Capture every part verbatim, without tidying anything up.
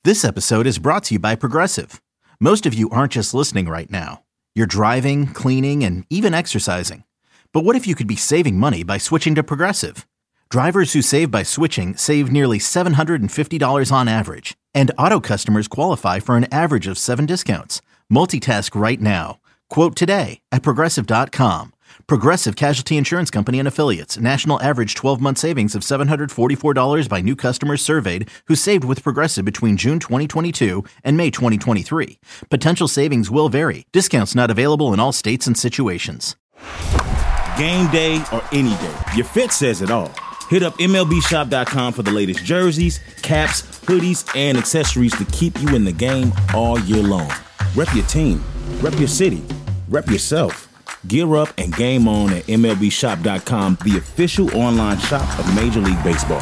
This episode is brought to you by Progressive. Most of you aren't just listening right now. You're driving, cleaning, and even exercising. But what if you could be saving money by switching to Progressive? Drivers who save by switching save nearly seven hundred fifty dollars on average. And auto customers qualify for an average of seven discounts. Multitask right now. Quote today at Progressive dot com. Progressive Casualty Insurance Company and Affiliates. National average twelve-month savings of seven hundred forty-four dollars by new customers surveyed who saved with Progressive between June twenty twenty-two and May twenty twenty-three. Potential savings will vary. Discounts not available in all states and situations. Game day or any day, your fit says it all. Hit up M L B shop dot com for the latest jerseys, caps, hoodies, and accessories to keep you in the game all year long. Rep your team, rep your city, rep yourself. Gear up and game on at M L B shop dot com, the official online shop of Major League Baseball.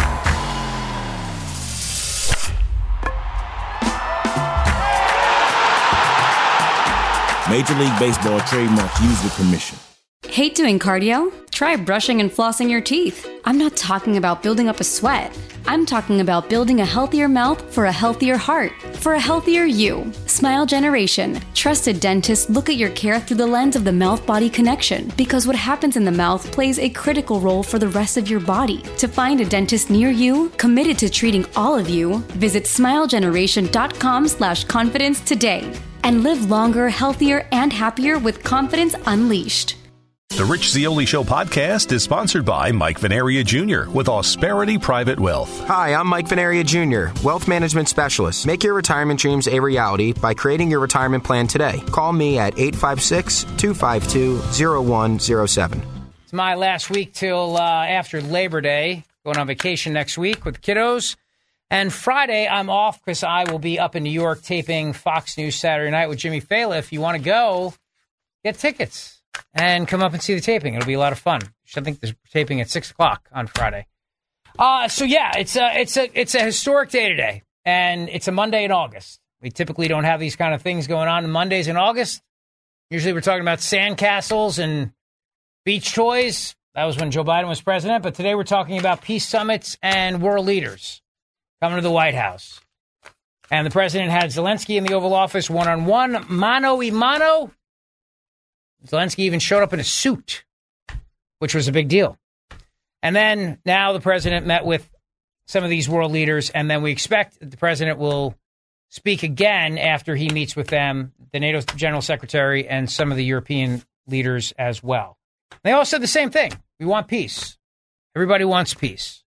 Major League Baseball trademarks used with permission. Hate doing cardio? Try brushing and flossing your teeth. I'm not talking about building up a sweat. I'm talking about building a healthier mouth for a healthier heart, for a healthier you. Smile Generation. Trusted dentists look at your care through the lens of the mouth-body connection, because what happens in the mouth plays a critical role for the rest of your body. To find a dentist near you, committed to treating all of you, visit smile generation dot com slash confidence today. And live longer, healthier, and happier with confidence unleashed. The Rich Zeoli Show podcast is sponsored by Mike Venaria Junior with Austerity Private Wealth. Hi, I'm Mike Venaria Junior, Wealth Management Specialist. Make your retirement dreams a reality by creating your retirement plan today. Call me at eight five six, two five two, zero one zero seven. It's my last week till uh, after Labor Day. Going on vacation next week with kiddos. And Friday, I'm off because I will be up in New York taping Fox News Saturday Night with Jimmy Fallon. If you want to go, get tickets. And come up and see the taping. It'll be a lot of fun. I think there's taping at six o'clock on Friday. Uh, so, yeah, it's a, it's, a, it's a historic day today, and it's a Monday in August. We typically don't have these kind of things going on on Mondays in August. Usually we're talking about sandcastles and beach toys. That was when Joe Biden was president. But today we're talking about peace summits and world leaders coming to the White House. And the president had Zelensky in the Oval Office one-on-one, mano y mano. Zelensky even showed up in a suit, which was a big deal. And then now the president met with some of these world leaders, and then we expect the president will speak again after he meets with them, the NATO General Secretary, and some of the European leaders as well. They all said the same thing. We want peace. Everybody wants peace.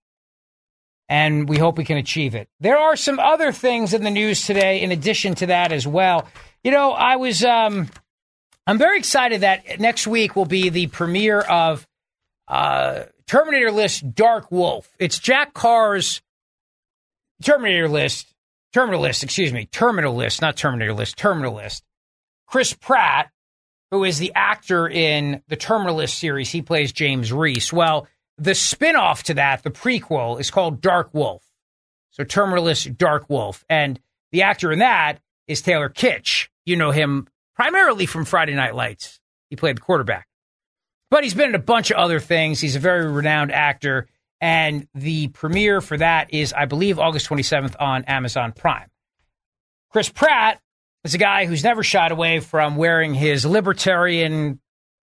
And we hope we can achieve it. There are some other things in the news today in addition to that as well. You know, I was... Um, I'm very excited that next week will be the premiere of uh, Terminator List Dark Wolf. It's Jack Carr's Terminator List, Terminal List, excuse me, Terminal List, not Terminator List, Terminal List. Chris Pratt, who is the actor in the Terminal List series, he plays James Reese. Well, the spinoff to that, the prequel, is called Dark Wolf. So Terminal List Dark Wolf. And the actor in that is Taylor Kitsch. You know him primarily from Friday Night Lights. He played the quarterback. But he's been in a bunch of other things. He's a very renowned actor. And the premiere for that is, I believe, August twenty-seventh on Amazon Prime. Chris Pratt is a guy who's never shied away from wearing his libertarian,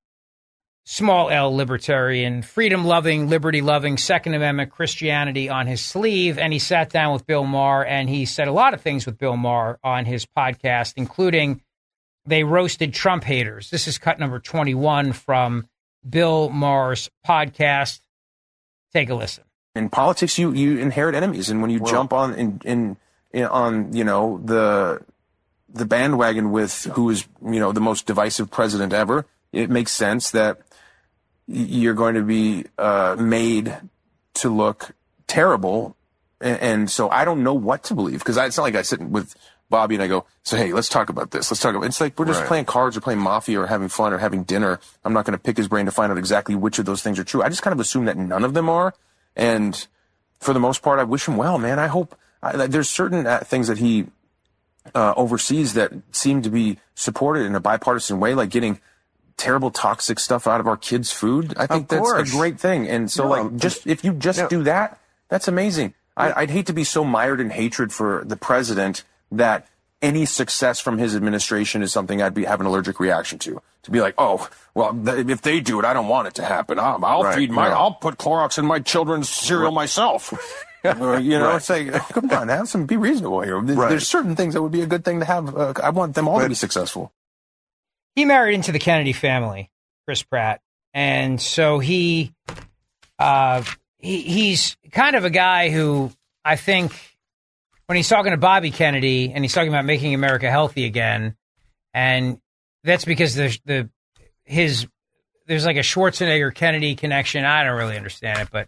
small L libertarian, freedom-loving, liberty-loving, Second Amendment Christianity on his sleeve. And he sat down with Bill Maher, and he said a lot of things with Bill Maher on his podcast, including they roasted Trump haters. This is cut number twenty-one from Bill Maher's podcast. Take a listen. In politics, you, you inherit enemies, and when you well, jump on in, in, in on you know the the bandwagon with who is you know the most divisive president ever, it makes sense that you're going to be uh, made to look terrible, and, and so I don't know what to believe, because it's not like I sit with Bobby and I go, so hey, let's talk about this. Let's talk about. It's like we're just right. playing cards or playing Mafia or having fun or having dinner. I'm not going to pick his brain to find out exactly which of those things are true. I just kind of assume that none of them are, and for the most part, I wish him well, man. I hope I, there's certain uh, things that he uh, oversees that seem to be supported in a bipartisan way, like getting terrible toxic stuff out of our kids' food. I think that's a great thing. And so, no, like, just if you just no. do that, that's amazing. I, I'd hate to be so mired in hatred for the president that any success from his administration is something I'd be have an allergic reaction to. To be like, oh, well, th- if they do it, I don't want it to happen. I'll, I'll right, feed my, right. I'll put Clorox in my children's cereal right. myself. or, you know, right. it's like, come on, have some, be reasonable here. There's, right. there's certain things that would be a good thing to have. Uh, I want them all right. to be successful. He married into the Kennedy family, Chris Pratt, and so he, uh, he he's kind of a guy who I think. When he's talking to Bobby Kennedy and he's talking about making America healthy again, and that's because the the his there's like a Schwarzenegger Kennedy connection. I don't really understand it, but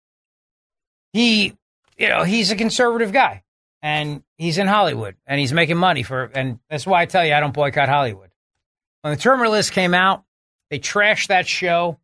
he, you know, he's a conservative guy and he's in Hollywood and he's making money for, and that's why I tell you I don't boycott Hollywood. When the Terminal List came out, they trashed that show,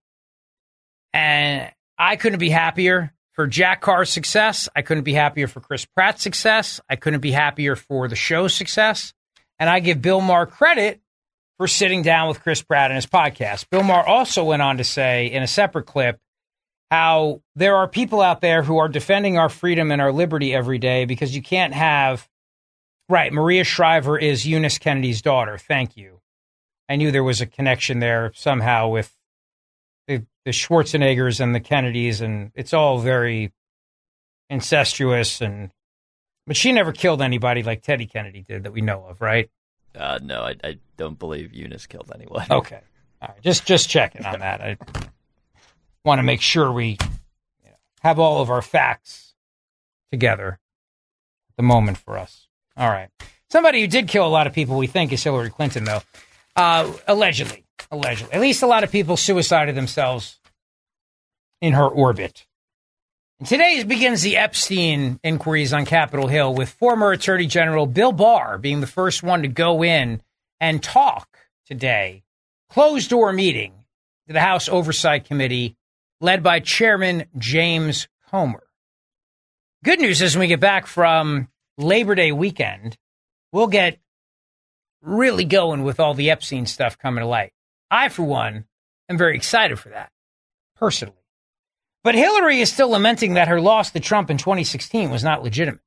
and I couldn't be happier. For Jack Carr's success, I couldn't be happier for Chris Pratt's success. I couldn't be happier for the show's success. And I give Bill Maher credit for sitting down with Chris Pratt in his podcast. Bill Maher also went on to say in a separate clip how there are people out there who are defending our freedom and our liberty every day because you can't have... Right, Maria Shriver is Eunice Kennedy's daughter. Thank you. I knew there was a connection there somehow with the, the Schwarzeneggers and the Kennedys, and it's all very incestuous. And but she never killed anybody like Teddy Kennedy did that we know of, right? Uh, no, I, I don't believe Eunice killed anyone. Okay, all right, just just checking on that. I want to make sure we you know, have all of our facts together at the moment for us. All right, somebody who did kill a lot of people, we think, is Hillary Clinton, though, uh, allegedly. Allegedly. At least a lot of people suicided themselves in her orbit. And today begins the Epstein inquiries on Capitol Hill, with former Attorney General Bill Barr being the first one to go in and talk today. Closed-door meeting to the House Oversight Committee led by Chairman James Comer. Good news is when we get back from Labor Day weekend, we'll get really going with all the Epstein stuff coming to light. I, for one, am very excited for that, personally. But Hillary is still lamenting that her loss to Trump in twenty sixteen was not legitimate.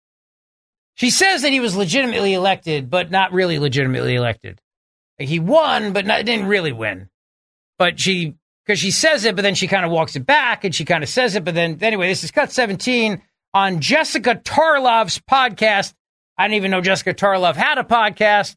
She says that he was legitimately elected, but not really legitimately elected. He won, but not, didn't really win. But she, because she says it, but then she kind of walks it back, and she kind of says it, but then, anyway, this is Cut seventeen on Jessica Tarlov's podcast. I didn't even know Jessica Tarlov had a podcast.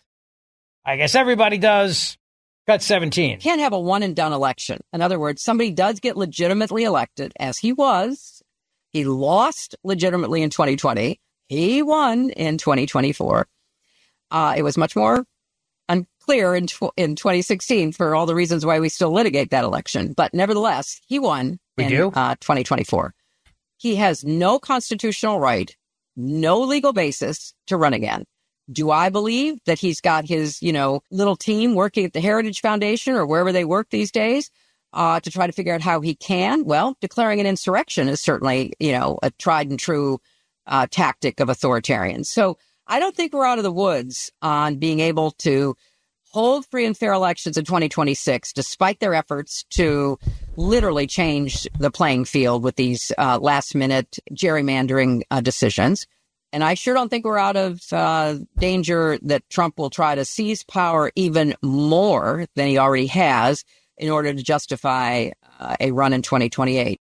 I guess everybody does. Cut seventeen. Can't have a one-and-done election. In other words, somebody does get legitimately elected, as he was. He lost legitimately in twenty twenty. He won in twenty twenty-four. Uh, it was much more unclear in, tw- in twenty sixteen for all the reasons why we still litigate that election. But nevertheless, he won we in do? Uh, twenty twenty-four. He has no constitutional right, no legal basis to run again. Do I believe that he's got his, you know, little team working at the Heritage Foundation or wherever they work these days uh, to try to figure out how he can? Well, declaring an insurrection is certainly, you know, a tried and true uh, tactic of authoritarians. So I don't think we're out of the woods on being able to hold free and fair elections in twenty twenty-six, despite their efforts to literally change the playing field with these uh, last minute gerrymandering uh, decisions. And I sure don't think we're out of uh, danger that Trump will try to seize power even more than he already has in order to justify uh, a run in twenty twenty-eight.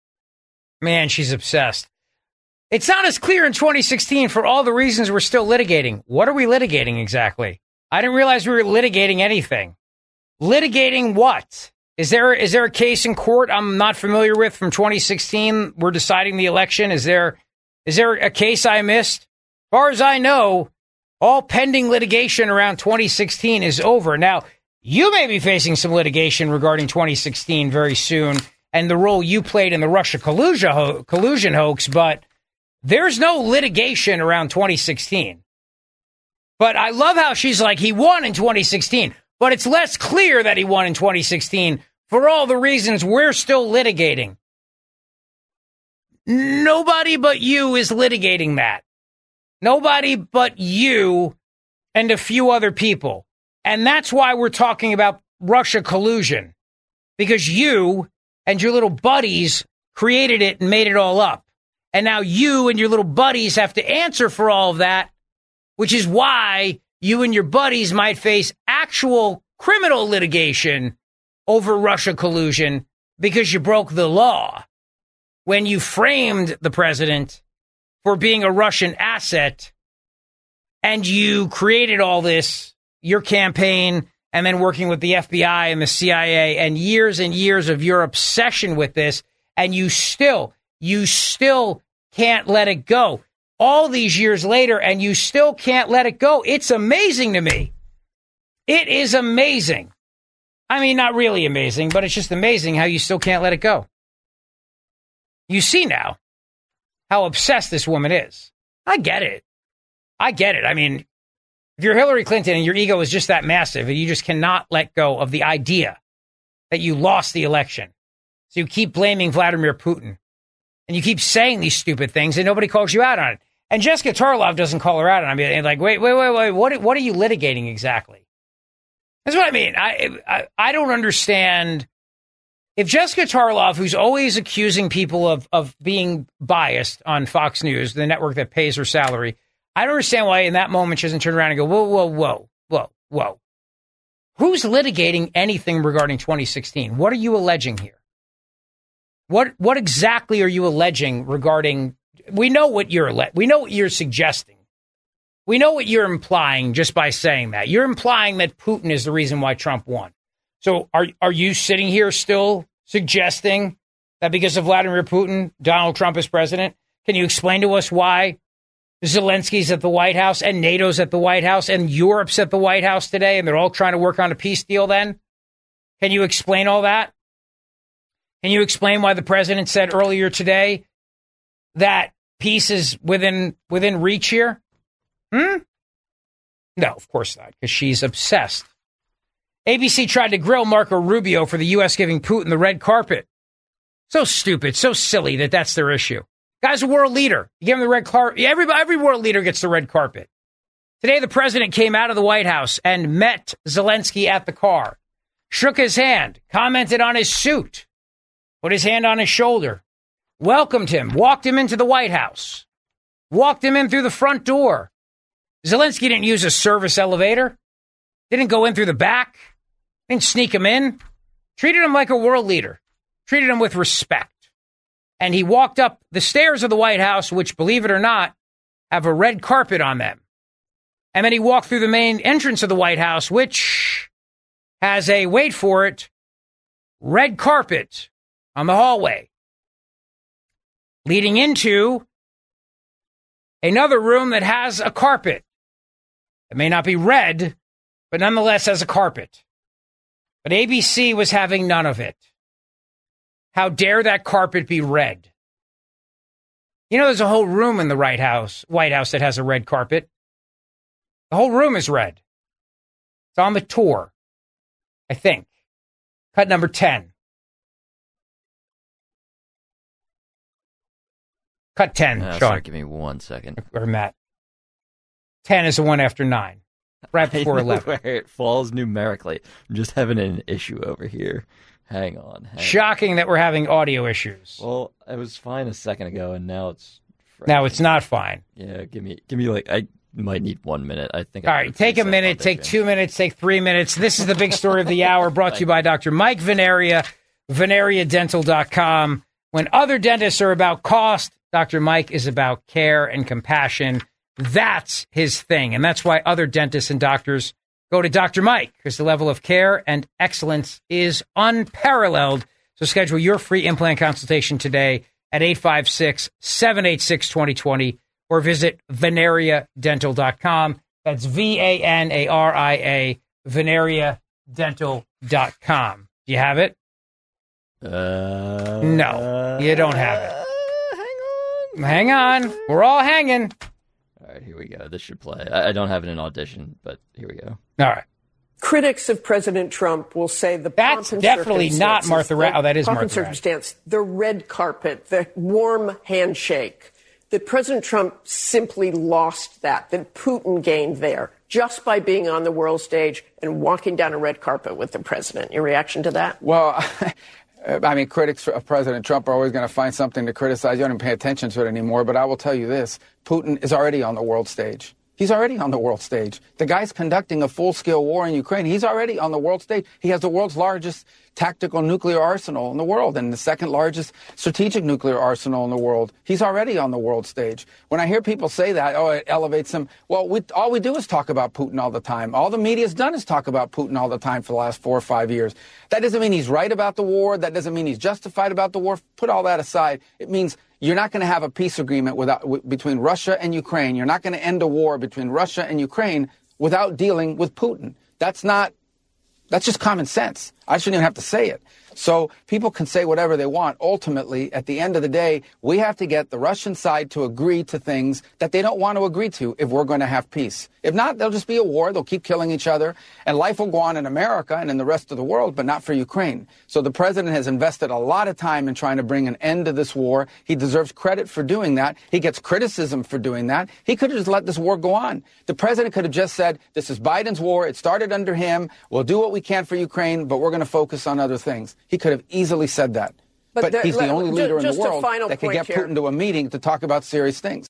Man, she's obsessed. It's not as clear in twenty sixteen for all the reasons we're still litigating. What are we litigating exactly? I didn't realize we were litigating anything. Litigating what? Is there is there a case in court I'm not familiar with from twenty sixteen? We're deciding the election. Is there is there a case I missed? As far as I know, all pending litigation around twenty sixteen is over. Now, you may be facing some litigation regarding twenty sixteen very soon and the role you played in the Russia collusion, ho- collusion hoax, but there's no litigation around twenty sixteen. But I love how she's like, he won in twenty sixteen, but it's less clear that he won in twenty sixteen for all the reasons we're still litigating. Nobody but you is litigating that. Nobody but you and a few other people. And that's why we're talking about Russia collusion. Because you and your little buddies created it and made it all up. And now you and your little buddies have to answer for all of that which is why you and your buddies might face actual criminal litigation over Russia collusion because you broke the law when you framed the president for being a Russian asset and you created all this, your campaign, and then working with the F B I and the C I A and years and years of your obsession with this, and you still, you still can't let it go. All these years later, and you still can't let it go. It's amazing to me. It is amazing. I mean, not really amazing, but it's just amazing how you still can't let it go. You see now how obsessed this woman is. I get it. I get it. I mean, if you're Hillary Clinton and your ego is just that massive and you just cannot let go of the idea that you lost the election, so you keep blaming Vladimir Putin and you keep saying these stupid things and nobody calls you out on it. And Jessica Tarlov doesn't call her out on it. I mean, like, wait, wait, wait, wait. What, what are you litigating exactly? That's what I mean. I, I, I don't understand. If Jessica Tarlov, who's always accusing people of, of being biased on Fox News, the network that pays her salary, I don't understand why in that moment she doesn't turn around and go, whoa, whoa, whoa, whoa, whoa. Who's litigating anything regarding twenty sixteen? What are you alleging here? What what exactly are you alleging regarding? We know what you're alle- we know what you're suggesting. We know what you're implying just by saying that. You're implying that Putin is the reason why Trump won. So are are you sitting here still suggesting that because of Vladimir Putin, Donald Trump is president? Can you explain to us why Zelensky's at the White House and NATO's at the White House and Europe's at the White House today and they're all trying to work on a peace deal then? Can you explain all that? Can you explain why the president said earlier today that peace is within within reach here? Hmm? No, of course not, because she's obsessed. A B C tried to grill Marco Rubio for the U S giving Putin the red carpet. So stupid, so silly that that's their issue. Guy's a world leader. You give him the red carpet. Every, every world leader gets the red carpet. Today, the president came out of the White House and met Zelensky at the car, shook his hand, commented on his suit, put his hand on his shoulder, welcomed him, walked him into the White House, walked him in through the front door. Zelensky didn't use a service elevator, didn't go in through the back, didn't sneak him in, treated him like a world leader, treated him with respect. And he walked up the stairs of the White House, which, believe it or not, have a red carpet on them. And then he walked through the main entrance of the White House, which has a, wait for it, red carpet on the hallway, leading into another room that has a carpet. It may not be red, but nonetheless has a carpet. But A B C was having none of it. How dare that carpet be red? You know, there's a whole room in the White House, White House that has a red carpet. The whole room is red. It's on the tour, I think. Cut number ten. Cut ten, uh, Sean. Sorry, give me one second. Or Matt. ten is the one after nine. Right before I know eleven. Where it falls numerically. I'm just having an issue over here. Hang on. Hang Shocking on. that we're having audio issues. Well, it was fine a second ago, and now it's... Fresh. Now it's not fine. Yeah, give me, give me like... I might need one minute. I think. All right, take a minute, take two minutes, take three minutes. This is the big story of the hour, brought to you by Doctor Mike Veneria, veneria dental dot com. When other dentists are about cost, Doctor Mike is about care and compassion. That's his thing, and that's why other dentists and doctors go to Doctor Mike, because the level of care and excellence is unparalleled. So schedule your free implant consultation today at eight five six, seven eight six, two zero two zero. Or visit veneria dental dot com. That's V A N A R I A, veneria dental dot com. Do you have it? Uh, no, you don't have it. Uh, hang on. Hang on. We're all hanging. All right, here we go. This should play. I, I don't have it in Audition, but here we go. All right. Critics of President Trump will say the That's pomp and definitely not Martha Raddatz. Oh, that is pomp Martha and circumstance, the red carpet, the warm handshake. That President Trump simply lost that, that Putin gained there just by being on the world stage and walking down a red carpet with the president. Your reaction to that? Well, I mean, critics of President Trump are always going to find something to criticize. You don't even pay attention to it anymore. But I will tell you this. Putin is already on the world stage. He's already on the world stage. The guy's conducting a full-scale war in Ukraine. He's already on the world stage. He has the world's largest tactical nuclear arsenal in the world and the second largest strategic nuclear arsenal in the world. He's already on the world stage. When I hear people say that, oh, it elevates him, well, we, all we do is talk about Putin all the time. All the media's done is talk about Putin all the time for the last four or five years. That doesn't mean he's right about the war. That doesn't mean he's justified about the war. Put all that aside. It means you're not going to have a peace agreement without, w- between Russia and Ukraine. You're not going to end a war between Russia and Ukraine without dealing with Putin. That's not, that's just common sense. I shouldn't even have to say it. So people can say whatever they want. Ultimately, at the end of the day, we have to get the Russian side to agree to things that they don't want to agree to if we're going to have peace. If not, there'll just be a war. They'll keep killing each other. And life will go on in America and in the rest of the world, but not for Ukraine. So the president has invested a lot of time in trying to bring an end to this war. He deserves credit for doing that. He gets criticism for doing that. He could have just let this war go on. The president could have just said, this is Biden's war. It started under him. We'll do what we can for Ukraine, but we're going to focus on other things. He could have easily said that. But, but there, he's the let, only leader in the world that can get here. Putin to a meeting to talk about serious things.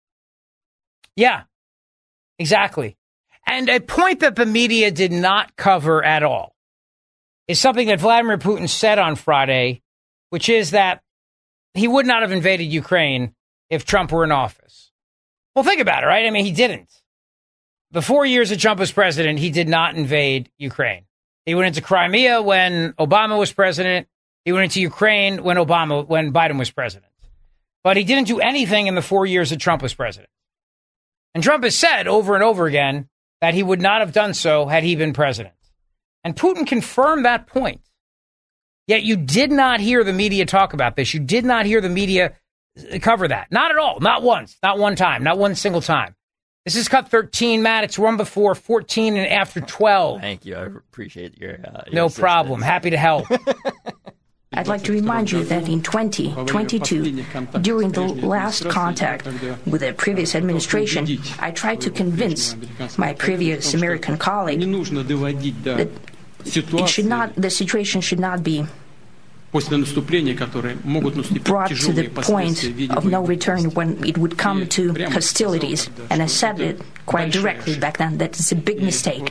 Yeah, exactly. And a point that the media did not cover at all is something that Vladimir Putin said on Friday, which is that he would not have invaded Ukraine if Trump were in office. Well, think about it, right? I mean, he didn't. The four years that Trump was president, he did not invade Ukraine. He went into Crimea when Obama was president. He went into Ukraine when Obama, when Biden was president. But he didn't do anything in the four years that Trump was president. And Trump has said over and over again that he would not have done so had he been president. And Putin confirmed that point. Yet you did not hear the media talk about this. You did not hear the media cover that. Not at all. Not once. Not one time. Not one single time. This is cut thirteen, Matt. It's run before fourteen and after twelve. Thank you. I appreciate your, uh, your No assistance. problem. Happy to help. I'd like to remind you that in twenty twenty-two, during the last contact with the previous administration, I tried to convince my previous American colleague that it should not, the situation should not be brought to the point of no return when it would come to hostilities. And I said it quite directly back then that it's a big mistake.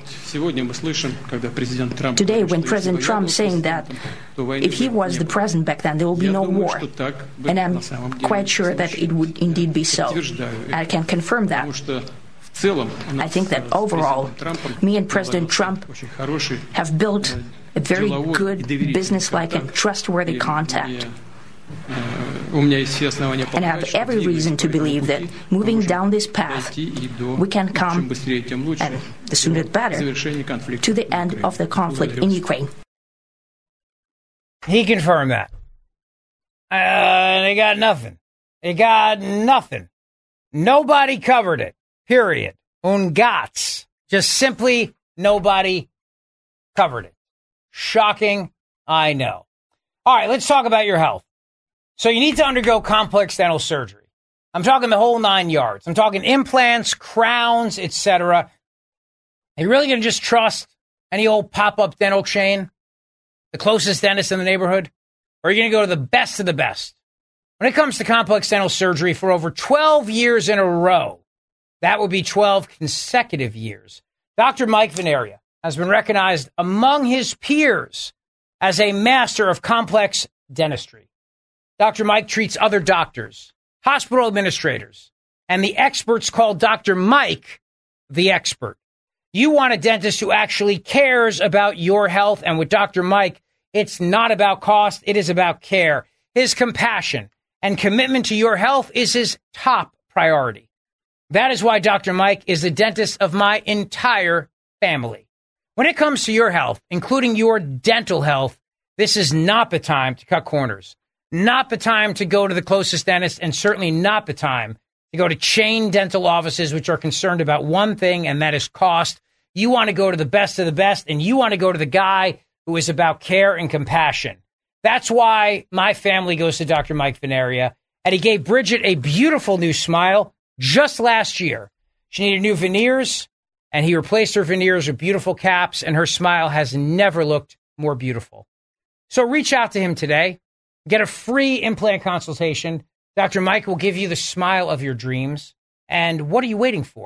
Today, when President Trump is saying that if he was the president back then, there will be no war. And I'm quite sure that it would indeed be so. I can confirm that. I think that overall, me and President Trump have built a very good, business-like and trustworthy contact. And I have every reason to believe that moving down this path, we can come, and the sooner the better, to the end of the conflict in Ukraine. He confirmed that. Uh, they got nothing. They got nothing. Nobody covered it. Period. Un gats. Just simply nobody covered it. Shocking, I know. All right, let's talk about your health. So you need to undergo complex dental surgery. I'm talking the whole nine yards. I'm talking implants, crowns, et cetera. Are you really going to just trust any old pop-up dental chain, the closest dentist in the neighborhood? Or are you going to go to the best of the best? When it comes to complex dental surgery, for over twelve years in a row, that would be twelve consecutive years, Doctor Mike Veneria has been recognized among his peers as a master of complex dentistry. Doctor Mike treats other doctors, hospital administrators, and the experts call Doctor Mike the expert. You want a dentist who actually cares about your health, and with Doctor Mike, it's not about cost, it is about care. His compassion and commitment to your health is his top priority. That is why Doctor Mike is the dentist of my entire family. When it comes to your health, including your dental health, this is not the time to cut corners. Not the time to go to the closest dentist, and certainly not the time to go to chain dental offices which are concerned about one thing, and that is cost. You want to go to the best of the best, and you want to go to the guy who is about care and compassion. That's why my family goes to Doctor Mike Veneria, and he gave Bridget a beautiful new smile just last year. She needed new veneers, and he replaced her veneers with beautiful caps, and her smile has never looked more beautiful. So reach out to him today. Get a free implant consultation. Doctor Mike will give you the smile of your dreams. And what are you waiting for?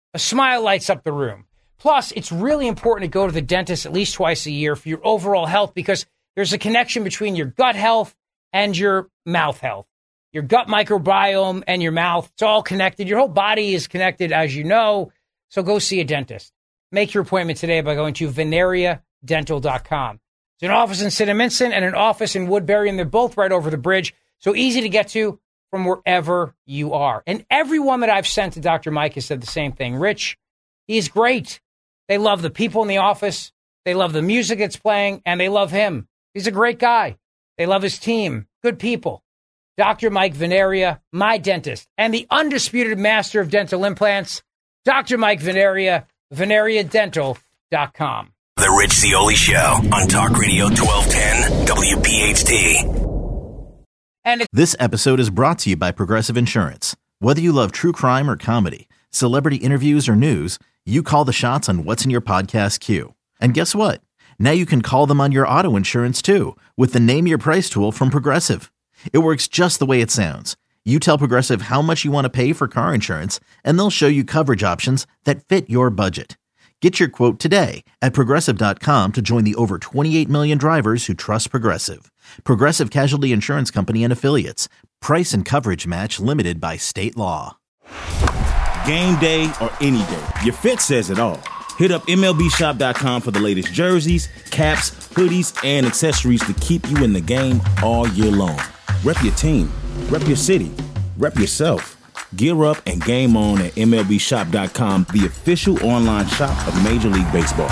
A smile lights up the room. Plus, it's really important to go to the dentist at least twice a year for your overall health because there's a connection between your gut health and your mouth health. Your gut microbiome and your mouth, it's all connected. Your whole body is connected, as you know. So go see a dentist. Make your appointment today by going to veneria dental dot com. There's an office in Cinnaminson and an office in Woodbury, and they're both right over the bridge. So easy to get to from wherever you are. And everyone that I've sent to Doctor Mike has said the same thing. Rich, he's great. They love the people in the office. They love the music that's playing, and they love him. He's a great guy. They love his team. Good people. Doctor Mike Veneria, my dentist, and the undisputed master of dental implants, Doctor Mike Veneria, veneria dental dot com. The Rich Zeoli Show on Talk Radio twelve ten W P H T. And this episode is brought to you by Progressive Insurance. Whether you love true crime or comedy, celebrity interviews or news, you call the shots on what's in your podcast queue. And guess what? Now you can call them on your auto insurance too with the Name Your Price tool from Progressive. It works just the way it sounds. You tell Progressive how much you want to pay for car insurance, and they'll show you coverage options that fit your budget. Get your quote today at Progressive dot com to join the over twenty-eight million drivers who trust Progressive. Progressive Casualty Insurance Company and Affiliates. Price and coverage match limited by state law. Game day or any day, your fit says it all. Hit up M L B shop dot com for the latest jerseys, caps, hoodies, and accessories to keep you in the game all year long. Rep your team, rep your city, rep yourself. Gear up and game on at M L B shop dot com, the official online shop of Major League Baseball.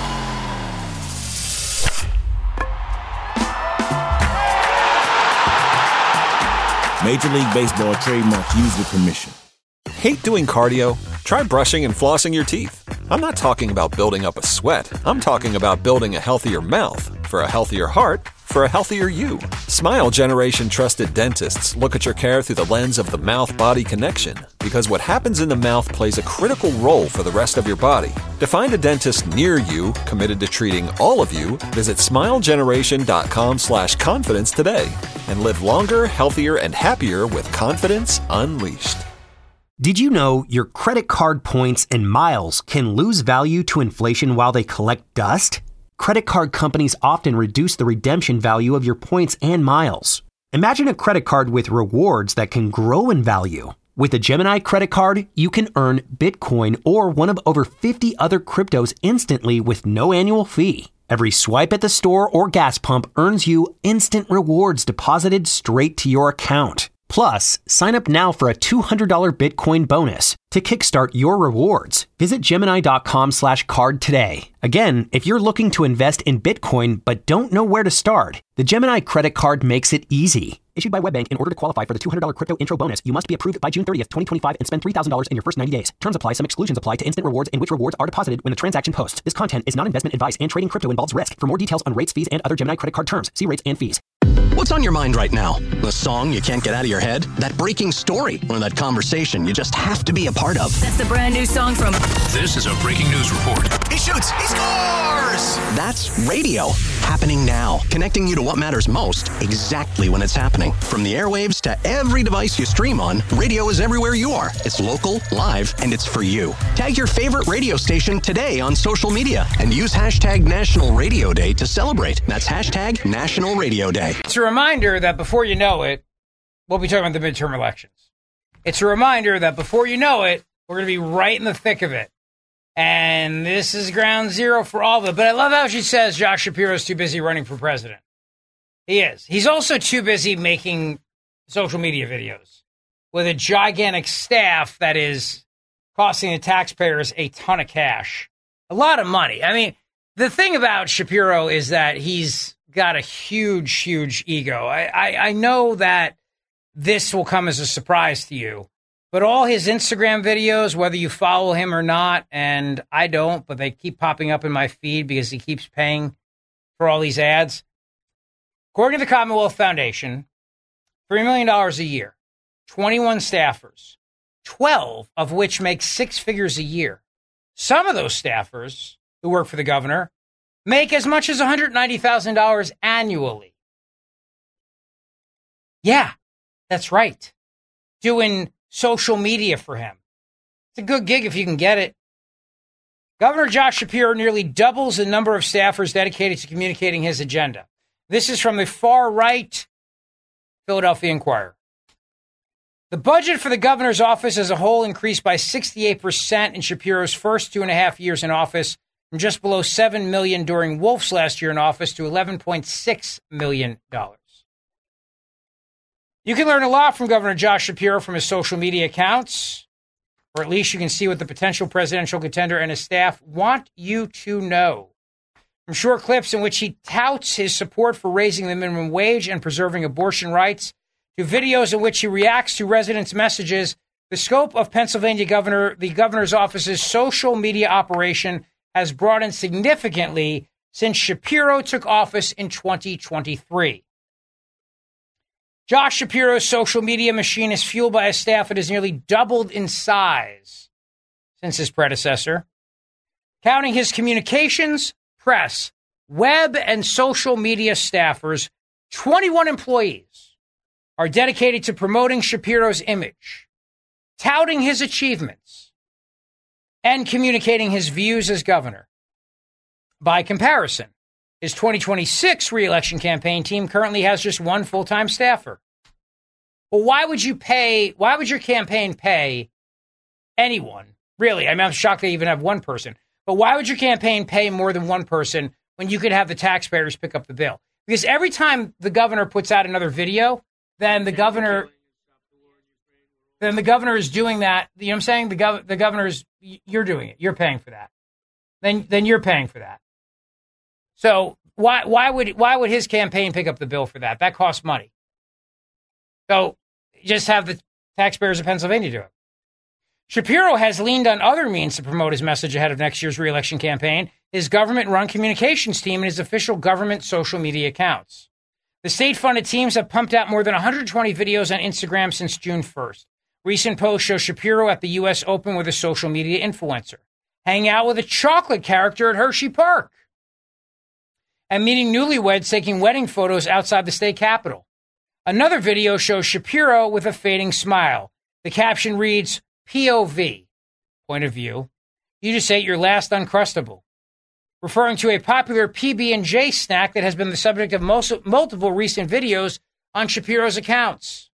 Major League Baseball trademark used with permission. Hate doing cardio? Try brushing and flossing your teeth. I'm not talking about building up a sweat. I'm talking about building a healthier mouth for a healthier heart for a healthier you. Smile Generation trusted dentists look at your care through the lens of the mouth-body connection because what happens in the mouth plays a critical role for the rest of your body. To find a dentist near you committed to treating all of you, visit smile generation dot com slash confidence today and live longer, healthier, and happier with confidence unleashed. Did you know your credit card points and miles can lose value to inflation while they collect dust? Credit card companies often reduce the redemption value of your points and miles. Imagine a credit card with rewards that can grow in value. With a Gemini credit card, you can earn Bitcoin or one of over fifty other cryptos instantly with no annual fee. Every swipe at the store or gas pump earns you instant rewards deposited straight to your account. Plus, sign up now for a two hundred dollars Bitcoin bonus. To kickstart your rewards, visit Gemini dot com slash card today. Again, if you're looking to invest in Bitcoin but don't know where to start, the Gemini credit card makes it easy. Issued by WebBank, in order to qualify for the two hundred dollars crypto intro bonus, you must be approved by June thirtieth, twenty twenty-five and spend three thousand dollars in your first ninety days. Terms apply. Some exclusions apply to instant rewards in which rewards are deposited when the transaction posts. This content is not investment advice and trading crypto involves risk. For more details on rates, fees, and other Gemini credit card terms, see rates and fees. What's on your mind right now? The song you can't get out of your head? That breaking story? Or that conversation you just have to be a part of? That's the brand new song from... This is a breaking news report. He shoots! He scores! That's radio. Happening now. Connecting you to what matters most, exactly when it's happening. From the airwaves to every device you stream on, radio is everywhere you are. It's local, live, and it's for you. Tag your favorite radio station today on social media and use hashtag National Radio Day to celebrate. That's hashtag National Radio Day. It's a reminder that before you know it, we'll be talking about the midterm elections. It's a reminder that before you know it, we're going to be right in the thick of it. And this is ground zero for all of it. But I love how she says Josh Shapiro's too busy running for president. He is. He's also too busy making social media videos with a gigantic staff that is costing the taxpayers a ton of cash. A lot of money. I mean, the thing about Shapiro is that he's got a huge, huge ego. I, I, I know that this will come as a surprise to you, but all his Instagram videos, whether you follow him or not, and I don't, but they keep popping up in my feed because he keeps paying for all these ads. According to the Commonwealth Foundation, three million dollars a year, twenty-one staffers, twelve of which make six figures a year. Some of those staffers who work for the governor make as much as one hundred ninety thousand dollars annually. Yeah, that's right. Doing social media for him. It's a good gig if you can get it. Governor Josh Shapiro nearly doubles the number of staffers dedicated to communicating his agenda. This is from the far-right Philadelphia Inquirer. The budget for the governor's office as a whole increased by sixty-eight percent in Shapiro's first two and a half years in office, from just below seven million dollars during Wolf's last year in office to eleven point six million dollars. You can learn a lot from Governor Josh Shapiro from his social media accounts, or at least you can see what the potential presidential contender and his staff want you to know. From short clips in which he touts his support for raising the minimum wage and preserving abortion rights, to videos in which he reacts to residents' messages, the scope of Pennsylvania governor, the governor's office's social media operation has broadened significantly since Shapiro took office in twenty twenty-three. Josh Shapiro's social media machine is fueled by a staff that has nearly doubled in size since his predecessor. Counting his communications, press, web, and social media staffers, twenty-one employees are dedicated to promoting Shapiro's image, touting his achievements, and communicating his views as governor. By comparison, his twenty twenty-six re-election campaign team currently has just one full-time staffer. Well, why would you pay, why would your campaign pay anyone, really? I mean, I'm shocked they even have one person. But why would your campaign pay more than one person when you could have the taxpayers pick up the bill? Because every time the governor puts out another video, then the governor, then the governor is doing that. You know what I'm saying? The gov, the governor's, you're doing it. You're paying for that. Then, then you're paying for that. So why, why would, why would his campaign pick up the bill for that? That costs money. So just have the taxpayers of Pennsylvania do it. Shapiro has leaned on other means to promote his message ahead of next year's re-election campaign, his government-run communications team and his official government social media accounts. The state-funded teams have pumped out more than one hundred twenty videos on Instagram since June first. Recent posts show Shapiro at the U S Open with a social media influencer, hanging out with a chocolate character at Hershey Park, and meeting newlyweds taking wedding photos outside the state capitol. Another video shows Shapiro with a fading smile. The caption reads, P O V, point of view. You just ate your last Uncrustable, referring to a popular P B and J snack that has been the subject of most, multiple recent videos on Shapiro's accounts.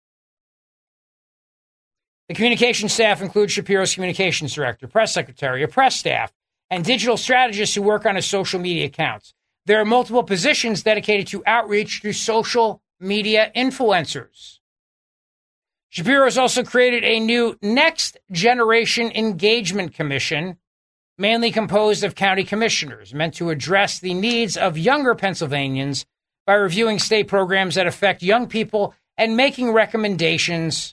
The communication staff includes Shapiro's communications director, press secretary, a press staff, and digital strategists who work on his social media accounts. There are multiple positions dedicated to outreach through social media influencers. Shapiro has also created a new Next Generation Engagement Commission, mainly composed of county commissioners, meant to address the needs of younger Pennsylvanians by reviewing state programs that affect young people and making recommendations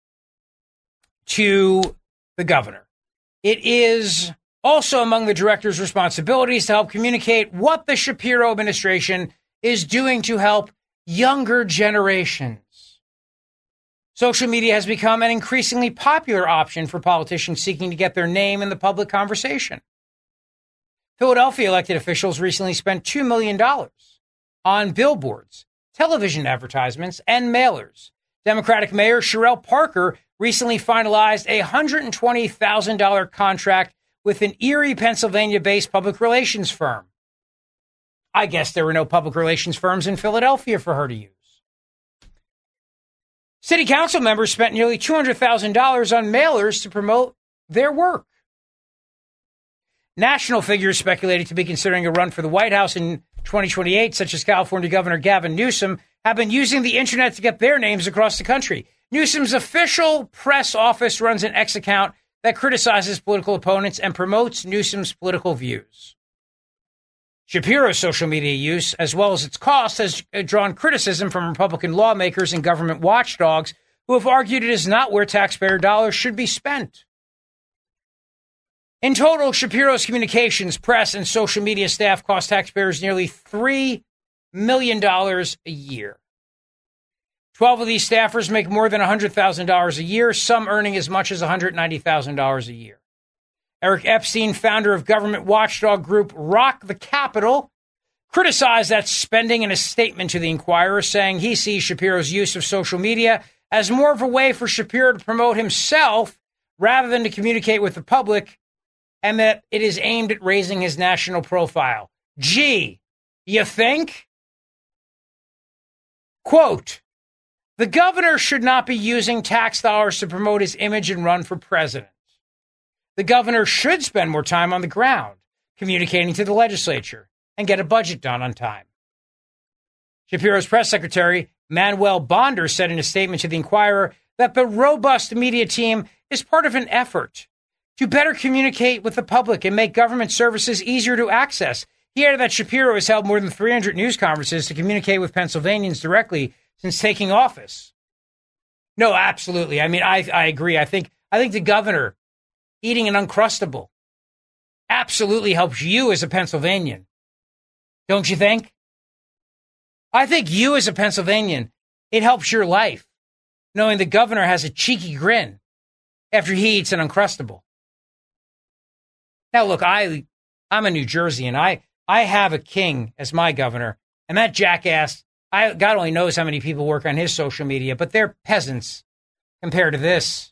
to the governor. It is also among the director's responsibilities to help communicate what the Shapiro administration is doing to help younger generations. Social media has become an increasingly popular option for politicians seeking to get their name in the public conversation. Philadelphia elected officials recently spent two million dollars on billboards, television advertisements, and mailers. Democratic Mayor Sherelle Parker recently finalized a one hundred twenty thousand dollars contract with an Erie, Pennsylvania-based public relations firm. I guess there were no public relations firms in Philadelphia for her to use. City council members spent nearly two hundred thousand dollars on mailers to promote their work. National figures speculated to be considering a run for the White House in twenty twenty-eight, such as California Governor Gavin Newsom, have been using the internet to get their names across the country. Newsom's official press office runs an X account that criticizes political opponents and promotes Newsom's political views. Shapiro's social media use, as well as its cost, has drawn criticism from Republican lawmakers and government watchdogs who have argued it is not where taxpayer dollars should be spent. In total, Shapiro's communications, press, and social media staff cost taxpayers nearly three million dollars a year. Twelve of these staffers make more than one hundred thousand dollars a year, some earning as much as one hundred ninety thousand dollars a year. Eric Epstein, founder of government watchdog group Rock the Capitol, criticized that spending in a statement to the Inquirer, saying he sees Shapiro's use of social media as more of a way for Shapiro to promote himself rather than to communicate with the public, and that it is aimed at raising his national profile. Gee, you think? Quote, the governor should not be using tax dollars to promote his image and run for president. The governor should spend more time on the ground, communicating to the legislature, and get a budget done on time. Shapiro's press secretary, Manuel Bonder, said in a statement to the Inquirer that the robust media team is part of an effort to better communicate with the public and make government services easier to access. He added that Shapiro has held more than three hundred news conferences to communicate with Pennsylvanians directly since taking office. No, absolutely. I mean, I, I agree. I think I think the governor eating an Uncrustable absolutely helps you as a Pennsylvanian. Don't you think? I think you as a Pennsylvanian, it helps your life knowing the governor has a cheeky grin after he eats an Uncrustable. Now, look, I, I'm a New Jerseyan. I, I have a king as my governor, and that jackass, I, God only knows how many people work on his social media, but they're peasants compared to this.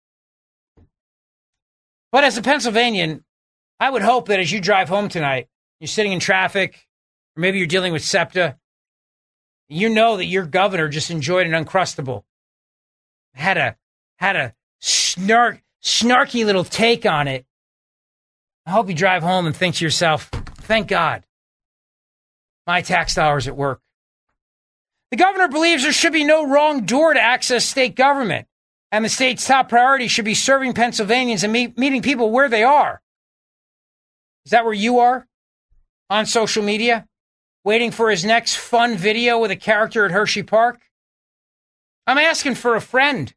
But as a Pennsylvanian, I would hope that as you drive home tonight, you're sitting in traffic, or maybe you're dealing with SEPTA, you know that your governor just enjoyed an Uncrustable. Had a, had a snark, snarky little take on it. I hope you drive home and think to yourself, thank God, my tax dollars at work. The governor believes there should be no wrong door to access state government, and the state's top priority should be serving Pennsylvanians and meet, meeting people where they are. Is that where you are? On social media? Waiting for his next fun video with a character at Hershey Park? I'm asking for a friend.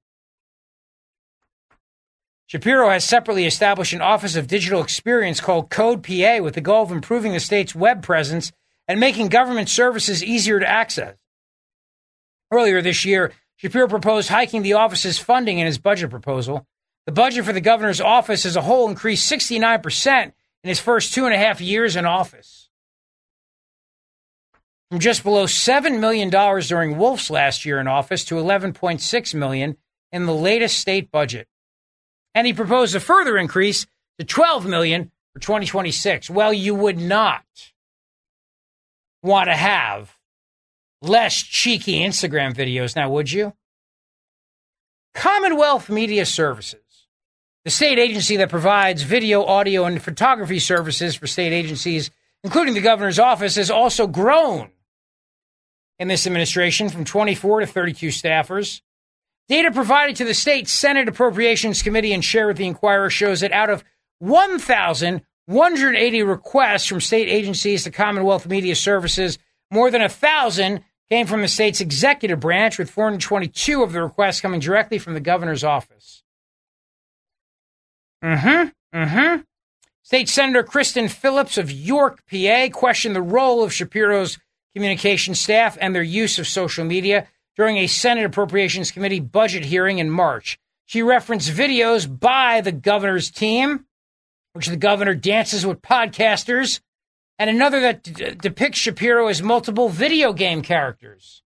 Shapiro has separately established an Office of Digital Experience called Code P A with the goal of improving the state's web presence and making government services easier to access. Earlier this year, Shapiro proposed hiking the office's funding in his budget proposal. The budget for the governor's office as a whole increased sixty-nine percent in his first two and a half years in office. From just below seven million dollars during Wolf's last year in office to eleven point six million dollars in the latest state budget. And he proposed a further increase to twelve million dollars for twenty twenty-six. Well, you would not want to have less cheeky Instagram videos now, would you? Commonwealth Media Services, the state agency that provides video, audio, and photography services for state agencies, including the governor's office, has also grown in this administration from twenty-four to thirty-two staffers. Data provided to the state Senate Appropriations Committee and shared with the Inquirer shows that out of one thousand one hundred eighty requests from state agencies to Commonwealth Media Services, more than one thousand came from the state's executive branch, with four hundred twenty-two of the requests coming directly from the governor's office. Mm-hmm, mm-hmm. State Senator Kristen Phillips of York, P A, questioned the role of Shapiro's communication staff and their use of social media during a Senate Appropriations Committee budget hearing in March. She referenced videos by the governor's team, which the governor dances with podcasters, and another that d- depicts Shapiro as multiple video game characters.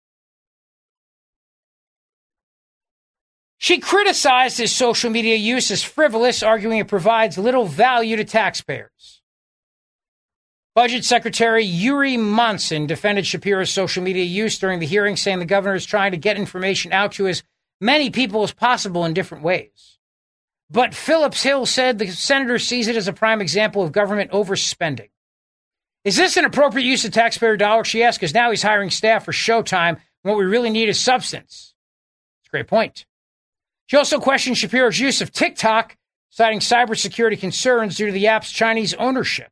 She criticized his social media use as frivolous, arguing it provides little value to taxpayers. Budget Secretary Yuri Monson defended Shapiro's social media use during the hearing, saying the governor is trying to get information out to as many people as possible in different ways. But Phillips Hill said the senator sees it as a prime example of government overspending. Is this an appropriate use of taxpayer dollars, she asked, because now he's hiring staff for showtime, and what we really need is substance. It's a great point. She also questioned Shapiro's use of TikTok, citing cybersecurity concerns due to the app's Chinese ownership.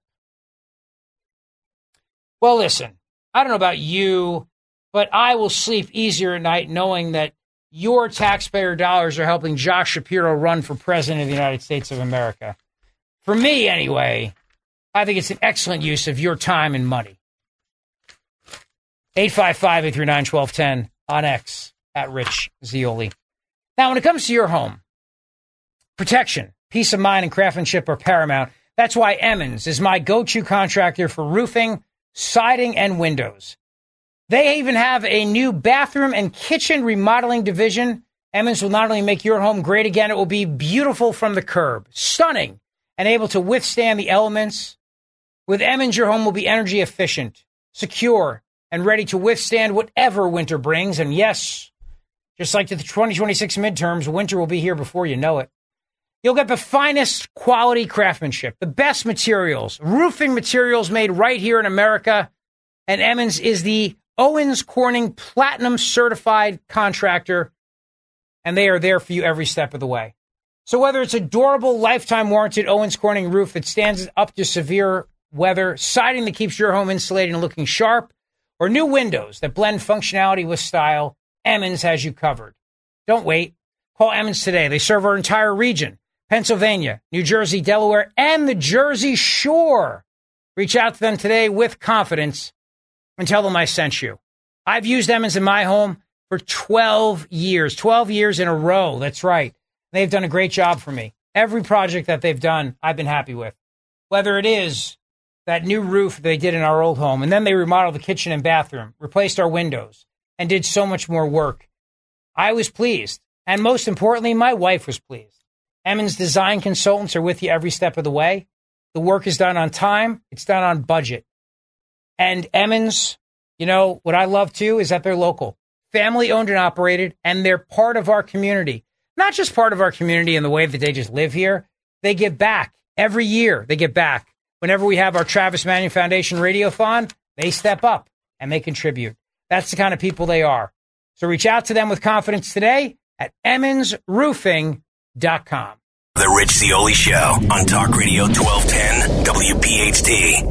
Well, listen, I don't know about you, but I will sleep easier at night knowing that your taxpayer dollars are helping Josh Shapiro run for president of the United States of America. For me, anyway, I think it's an excellent use of your time and money. eight five five, eight three nine, one two one zero on X, at Rich Zeoli. Now, when it comes to your home, protection, peace of mind, and craftsmanship are paramount. That's why Emmons is my go-to contractor for roofing, siding, and windows. They even have a new bathroom and kitchen remodeling division Emmons will not only make your home great again, it will be beautiful from the curb, stunning, and able to withstand the elements. With Emmons, your home will be energy efficient, secure, and ready to withstand whatever winter brings. And yes, just like the twenty twenty-six midterms, winter will be here before you know it. You'll get the finest quality craftsmanship, the best materials, roofing materials made right here in America. And Emmons is the Owens Corning Platinum Certified Contractor, and they are there for you every step of the way. So whether it's a durable, lifetime warranted Owens Corning roof that stands up to severe weather, siding that keeps your home insulated and looking sharp, or new windows that blend functionality with style, Emmons has you covered. Don't wait. Call Emmons today. They serve our entire region, Pennsylvania, New Jersey, Delaware, and the Jersey Shore. Reach out to them today with confidence and tell them I sent you. I've used Emmons in my home for twelve years, twelve years in a row. That's right. They've done a great job for me. Every project that they've done, I've been happy with. Whether it is that new roof they did in our old home, and then they remodeled the kitchen and bathroom, replaced our windows, and did so much more work. I was pleased. And most importantly, my wife was pleased. Emmons design consultants are with you every step of the way. The work is done on time. It's done on budget. And Emmons, you know, what I love too is that they're local, family owned and operated, and they're part of our community. Not just part of our community in the way that they just live here. They give back every year. They give back. Whenever we have our Travis Manion Foundation Radiothon, they step up and they contribute. That's the kind of people they are. So reach out to them with confidence today at emmons roofing dot com. The Rich Zeoli Show on Talk Radio twelve ten W P H T.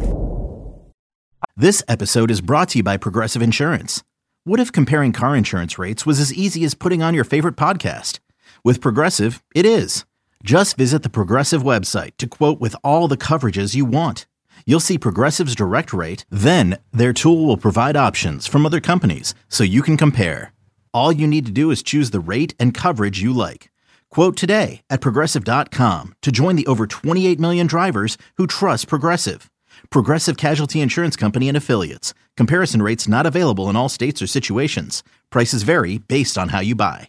This episode is brought to you by Progressive Insurance. What if comparing car insurance rates was as easy as putting on your favorite podcast? With Progressive, it is. Just visit the Progressive website to quote with all the coverages you want. You'll see Progressive's direct rate, then their tool will provide options from other companies so you can compare. All you need to do is choose the rate and coverage you like. Quote today at Progressive dot com to join the over twenty-eight million drivers who trust Progressive. Progressive Casualty Insurance Company and Affiliates. Comparison rates not available in all states or situations. Prices vary based on how you buy.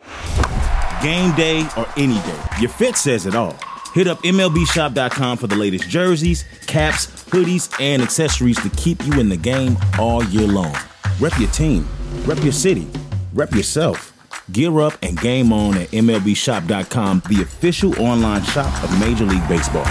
Game day or any day, your fit says it all. Hit up M L B shop dot com for the latest jerseys, caps, hoodies, and accessories to keep you in the game all year long. Rep your team, rep your city, rep yourself. Gear up and game on at M L B shop dot com, the official online shop of Major League Baseball.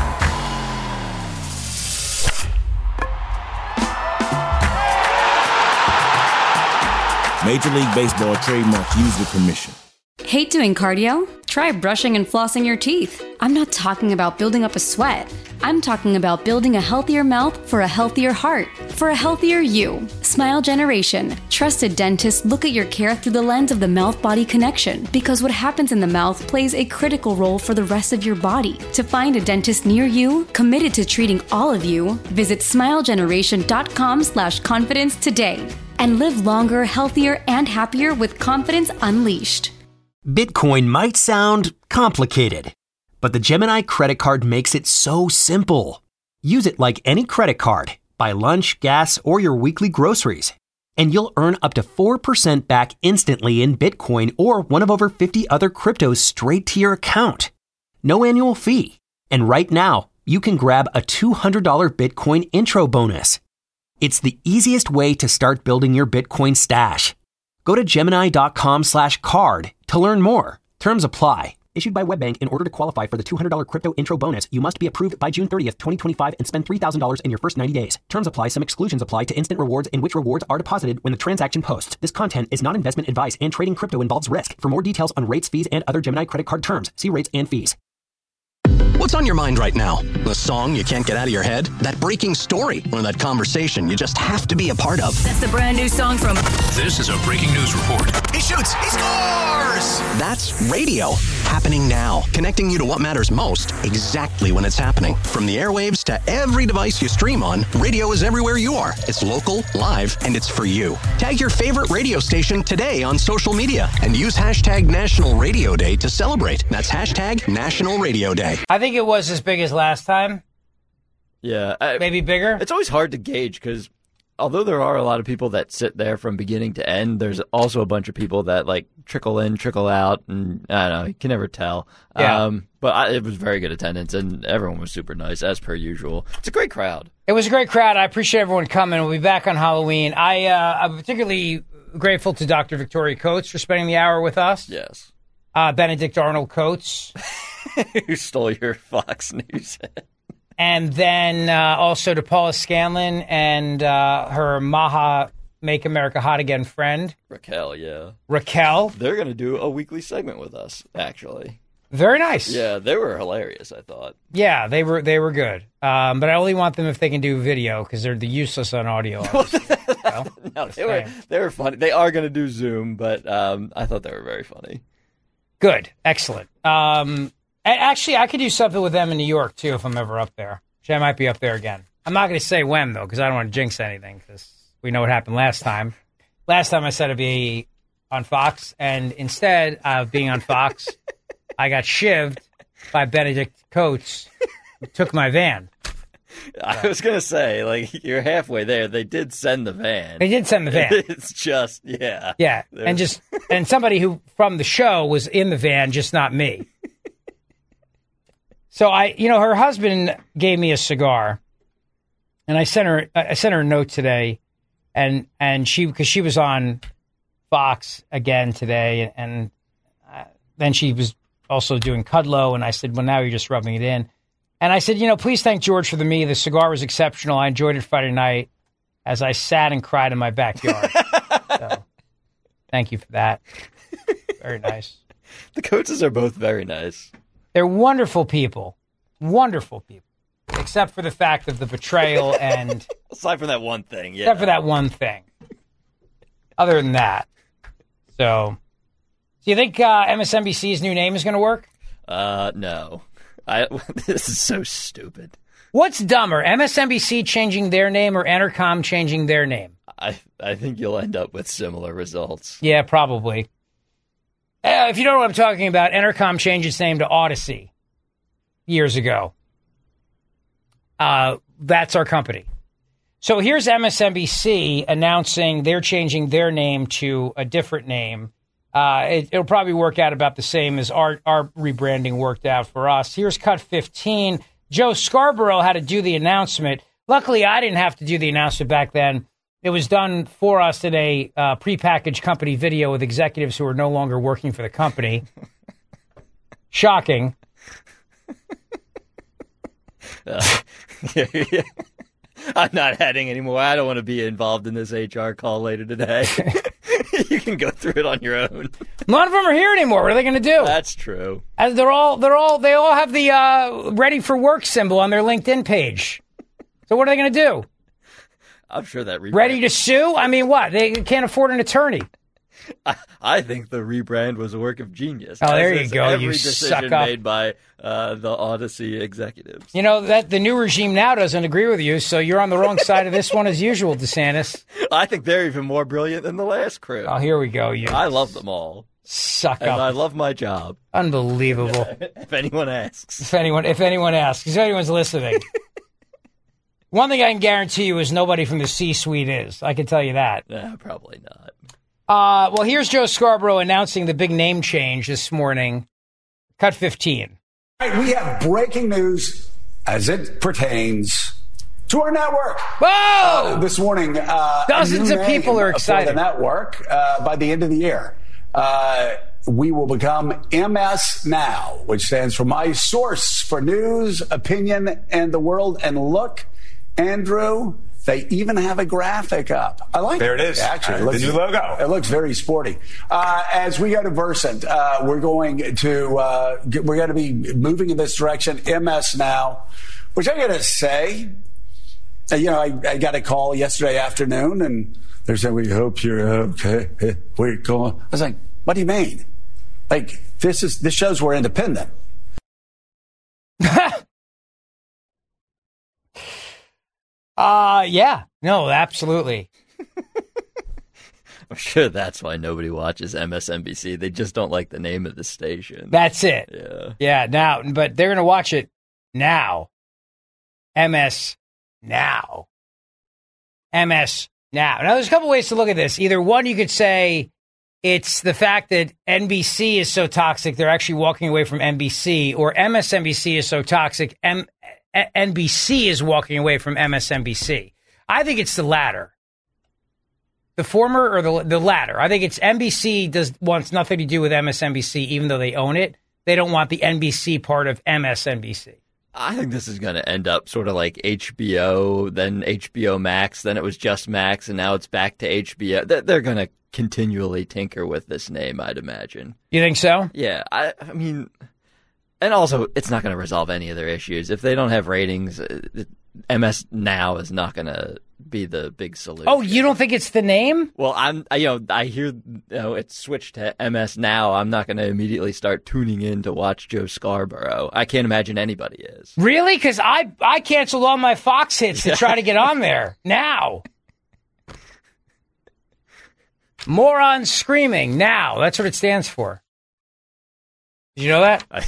Major League Baseball trademark used with permission. Hate doing cardio? Try brushing and flossing your teeth. I'm not talking about building up a sweat. I'm talking about building a healthier mouth for a healthier heart, for a healthier you. Smile Generation. Trusted dentists look at your care through the lens of the mouth-body connection, because what happens in the mouth plays a critical role for the rest of your body. To find a dentist near you, committed to treating all of you, visit smile generation dot com slash confidence today. And live longer, healthier, and happier with confidence unleashed. Bitcoin might sound complicated, but the Gemini credit card makes it so simple. Use it like any credit card. Buy lunch, gas, or your weekly groceries, and you'll earn up to four percent back instantly in Bitcoin or one of over fifty other cryptos straight to your account. No annual fee. And right now, you can grab a two hundred dollars Bitcoin intro bonus. It's the easiest way to start building your Bitcoin stash. Go to Gemini dot com slash card to learn more. Terms apply. Issued by WebBank. In order to qualify for the two hundred dollars crypto intro bonus, you must be approved by June thirtieth, twenty twenty-five and spend three thousand dollars in your first ninety days. Terms apply. Some exclusions apply to instant rewards, in which rewards are deposited when the transaction posts. This content is not investment advice, and trading crypto involves risk. For more details on rates, fees, and other Gemini credit card terms, see rates and fees. What's on your mind right now? The song you can't get out of your head? That breaking story? Or that conversation you just have to be a part of? That's the brand new song from... This is a breaking news report. He shoots, he scores! That's radio. Happening now. Connecting you to what matters most, exactly when it's happening. From the airwaves to every device you stream on, radio is everywhere you are. It's local, live, and it's for you. Tag your favorite radio station today on social media and use hashtag National Radio Day to celebrate. That's hashtag National Radio Day. I think it was as big as last time. Yeah. I, Maybe bigger? It's always hard to gauge because although there are a lot of people that sit there from beginning to end, there's also a bunch of people that like trickle in, trickle out, and I don't know, you can never tell. Yeah. Um, but I, it was very good attendance, and everyone was super nice, as per usual. It's a great crowd. It was a great crowd. I appreciate everyone coming. We'll be back on Halloween. I, uh, I'm particularly grateful to Doctor Victoria Coates for spending the hour with us. Yes. Uh, Benedict Arnold Coates. Who stole your Fox News head. And then uh, also to Paula Scanlon and uh, her Maha Make America Hot Again friend. Raquel, yeah. Raquel. They're going to do a weekly segment with us, actually. Very nice. Yeah, they were hilarious, I thought. Yeah, they were they were good. Um, but I only want them if they can do video because they're the useless on audio. so, no, they were, they were funny. They are going to do Zoom, but um, I thought they were very funny. Good. Excellent. Um, actually, I could do something with them in New York, too, if I'm ever up there. Actually, I might be up there again. I'm not going to say when, though, because I don't want to jinx anything, because we know what happened last time. Last time I said I'd be on Fox, and instead of being on Fox, I got shivved by Benedict Coates, who took my van. I was going to say, like, you're halfway there. They did send the van. They did send the van. It's just, yeah. Yeah, There's... and just and somebody who, from the show, was in the van, just not me. So I, you know, her husband gave me a cigar, and I sent her, I sent her a note today, and and she, because she was on Fox again today, and uh, then she was also doing Kudlow, and I said, well, now you're just rubbing it in, and I said, you know, please thank George for the me. The cigar was exceptional. I enjoyed it Friday night as I sat and cried in my backyard. So, thank you for that. Very nice. The Coates are both very nice. They're wonderful people. Wonderful people. Except for the fact of the betrayal and... Aside from that one thing, yeah. Except for that one thing. Other than that. So, do you think uh, M S N B C's new name is going to work? Uh, no. I, this is so stupid. What's dumber, M S N B C changing their name or Entercom changing their name? I, I think you'll end up with similar results. Yeah, probably. Uh, if you don't know what I'm talking about, Entercom changed its name to Odyssey years ago. Uh, that's our company. So here's M S N B C announcing they're changing their name to a different name. Uh, it, it'll probably work out about the same as our, our rebranding worked out for us. Here's Cut fifteen. Joe Scarborough had to do the announcement. Luckily, I didn't have to do the announcement back then. It was done for us in a uh, prepackaged company video with executives who are no longer working for the company. Shocking. Uh, yeah, yeah. I'm not adding anymore. I don't want to be involved in this H R call later today. You can go through it on your own. None of them are here anymore. What are they going to do? That's true. As they're all, they're all, they all have the uh, ready for work symbol on their LinkedIn page. So what are they going to do? I'm sure that rebrand... Ready to sue? I mean, what? They can't afford an attorney. I, I think the rebrand was a work of genius. Oh, there you go. Every You decision suck up. made by uh, the Odyssey executives. You know, that the new regime now doesn't agree with you, so you're on the wrong side of this one as usual, DeSantis. I think they're even more brilliant than the last crew. Oh, here we go. You I love them all. Suck and up. I love my job. Unbelievable. If anyone asks. If anyone, if anyone asks, if anyone's listening. One thing I can guarantee you is nobody from the C-suite is. I can tell you that. Yeah, probably not. Uh, well, here's Joe Scarborough announcing the big name change this morning. Cut fifteen. All right, we have breaking news as it pertains to our network. Whoa! Uh, this morning, uh, dozens of people are excited. For the network uh, by the end of the year. Uh, we will become M S Now, which stands for My Source for News, Opinion, and the World. And look, Andrew, they even have a graphic up. I like there it. There it is. Actually, uh, looks, the new logo. It looks very sporty. Uh, as we go to Versant, uh, we're going to uh, get, we're going to be moving in this direction. M S Now, which I got to say, uh, you know, I, I got a call yesterday afternoon, and they're saying, "We hope you're okay." We're going. I was like, "What do you mean? Like this is this shows we're independent." Uh, yeah. No, absolutely. I'm sure that's why nobody watches M S N B C. They just don't like the name of the station. That's it. Yeah. Yeah, now, but they're going to watch it now. M S Now. M S Now. Now, there's a couple ways to look at this. Either one, you could say it's the fact that N B C is so toxic, they're actually walking away from N B C, or M S N B C is so toxic, M- N B C is walking away from M S N B C. I think it's the latter. The former or the the latter. I think it's N B C does wants nothing to do with M S N B C, even though they own it. They don't want the N B C part of M S N B C. I think this is going to end up sort of like H B O, then H B O Max, then it was just Max, and now it's back to H B O. They're going to continually tinker with this name, I'd imagine. You think so? Yeah. I, I mean, and also, it's not going to resolve any of their issues. If they don't have ratings, M S Now is not going to be the big solution. Oh, you don't think it's the name? Well, I'm, I, you know, I hear, you know, it's switched to M S Now. I'm not going to immediately start tuning in to watch Joe Scarborough. I can't imagine anybody is. Really? Because I, I canceled all my Fox hits to try to get on there. Now. Moron screaming. Now. That's what it stands for. Did you know that? I,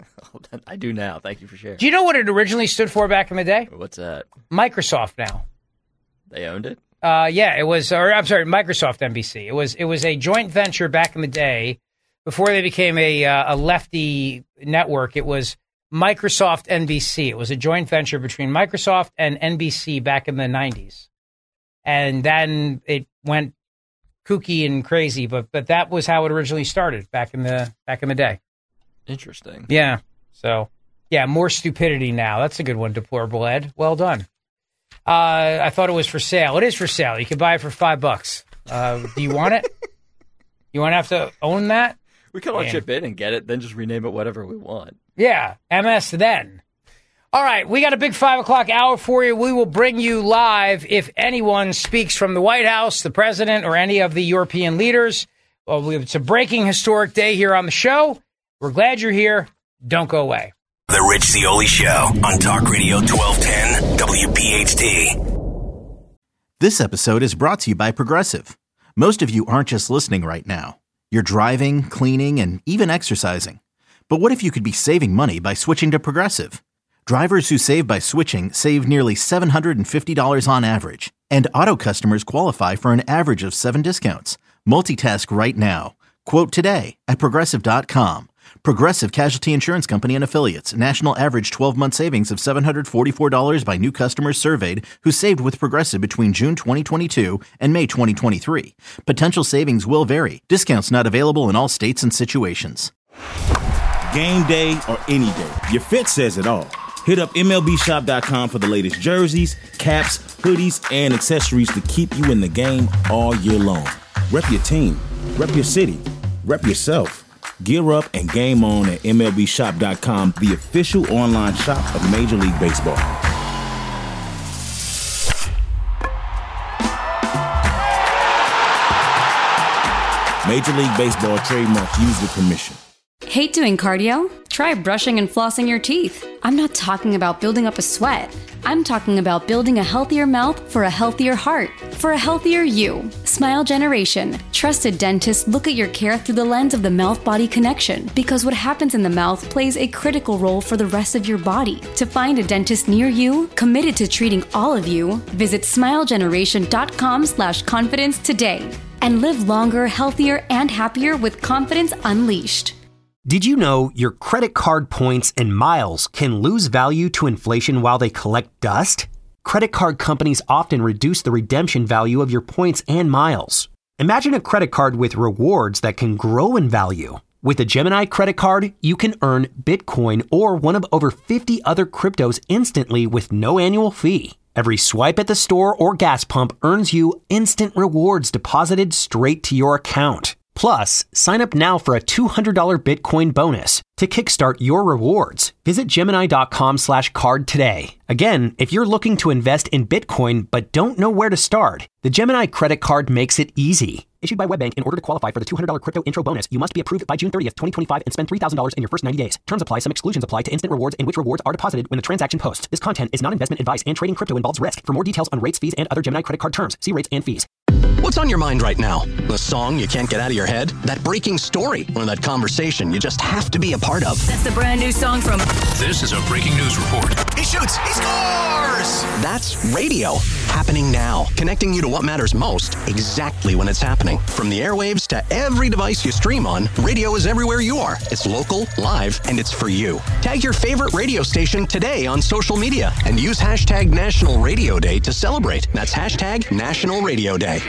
I do now. Thank you for sharing. Do you know what it originally stood for back in the day? What's that? Microsoft Now. They owned it? Uh, yeah, it was, or I'm sorry, Microsoft N B C. It was, it was a joint venture back in the day before they became a uh, a lefty network. It was Microsoft N B C. It was a joint venture between Microsoft and N B C back in the nineties, and then it went kooky and crazy. But but that was how it originally started back in the back in the day. Interesting. Yeah. So yeah, more stupidity now. That's a good one, Deplorable Ed. Well done. Uh, I thought it was for sale. It is for sale. You can buy it for five bucks. Uh, do you want it? You want to have to own that? We can all Man. chip in and get it, then just rename it whatever we want. Yeah, M S then. All right, we got a big five o'clock hour for you. We will bring you live if anyone speaks from the White House, the president, or any of the European leaders. Well, it's a breaking historic day here on the show. We're glad you're here. Don't go away. The Rich Zeoli Show on Talk Radio twelve ten W P H T. This episode is brought to you by Progressive. Most of you aren't just listening right now. You're driving, cleaning, and even exercising. But what if you could be saving money by switching to Progressive? Drivers who save by switching save nearly seven hundred fifty dollars on average. And auto customers qualify for an average of seven discounts. Multitask right now. Quote today at Progressive dot com. Progressive Casualty Insurance Company and Affiliates. National average twelve-month savings of seven hundred forty-four dollars by new customers surveyed who saved with Progressive between June twenty twenty-two and May twenty twenty-three. Potential savings will vary. Discounts not available in all states and situations. Game day or any day, your fit says it all. Hit up M L B shop dot com for the latest jerseys, caps, hoodies, and accessories to keep you in the game all year long. Rep your team, rep your city, rep yourself. Gear up and game on at M L B shop dot com, the official online shop of Major League Baseball. Major League Baseball trademark used with permission. Hate doing cardio? Try brushing and flossing your teeth. I'm not talking about building up a sweat. I'm talking about building a healthier mouth for a healthier heart, for a healthier you. Smile Generation. Trusted dentists look at your care through the lens of the mouth-body connection because what happens in the mouth plays a critical role for the rest of your body. To find a dentist near you, committed to treating all of you, visit smile generation dot com slash confidence today and live longer, healthier, and happier with confidence unleashed. Did you know your credit card points and miles can lose value to inflation while they collect dust? Credit card companies often reduce the redemption value of your points and miles. Imagine a credit card with rewards that can grow in value. With a Gemini credit card, you can earn Bitcoin or one of over fifty other cryptos instantly with no annual fee. Every swipe at the store or gas pump earns you instant rewards deposited straight to your account. Plus, sign up now for a two hundred dollars Bitcoin bonus to kickstart your rewards. Visit Gemini dot com slash card today. Again, if you're looking to invest in Bitcoin but don't know where to start, the Gemini credit card makes it easy. Issued by WebBank, in order to qualify for the two hundred dollars crypto intro bonus, you must be approved by June thirtieth, twenty twenty-five and spend three thousand dollars in your first ninety days. Terms apply. Some exclusions apply to instant rewards in which rewards are deposited when the transaction posts. This content is not investment advice and trading crypto involves risk. For more details on rates, fees, and other Gemini credit card terms, see rates and fees. What's on your mind right now? The song you can't get out of your head? That breaking story? Or that conversation you just have to be a part of? That's the brand new song from... This is a breaking news report. He shoots. He scores. That's radio happening now, connecting you to what matters most exactly when it's happening. From the airwaves to every device you stream on, radio is everywhere you are. It's local, live, and it's for you. Tag your favorite radio station today on social media and use hashtag National Radio Day to celebrate. That's hashtag National Radio Day.